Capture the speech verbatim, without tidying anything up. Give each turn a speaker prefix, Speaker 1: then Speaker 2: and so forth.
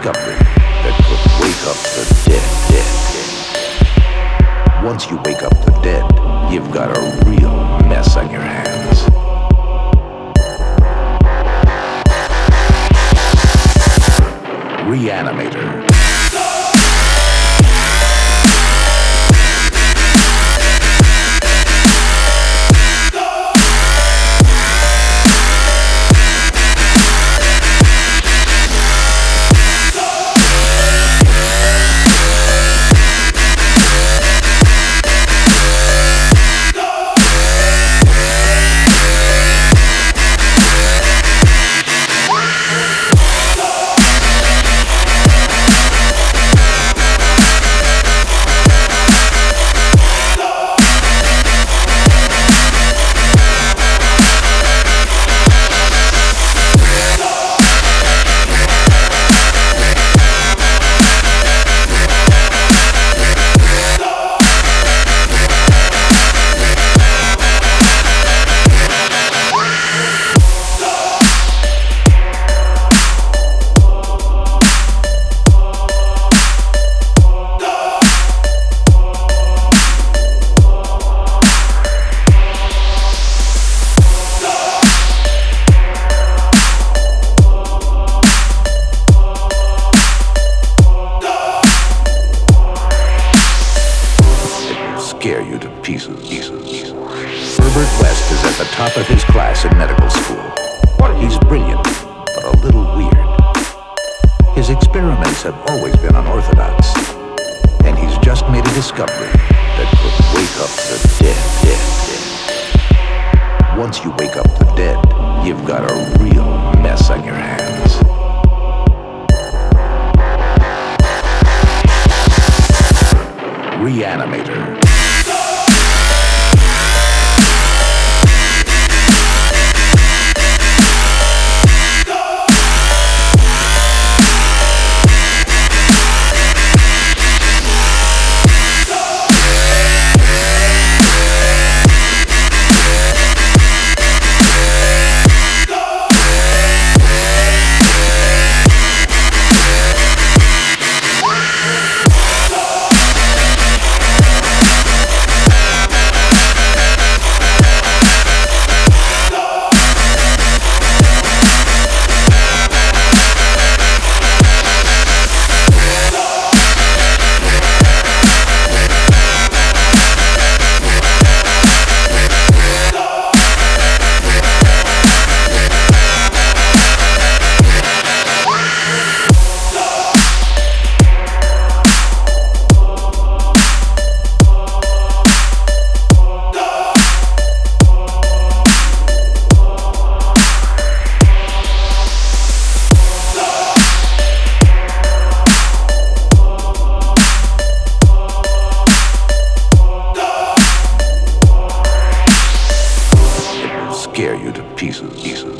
Speaker 1: discovery that could wake up the dead, dead, dead. Once you wake up the dead, you've got a real mess on your hands. Reanimator. Scare you to pieces. pieces. Herbert West is at the top of his class in medical school. He's brilliant, but a little weird. His experiments have always been unorthodox, and he's just made a discovery that could wake up the dead, dead, dead. Once you wake up the dead, you've got a real mess on your hands. Reanimator. Scare you to pieces. pieces.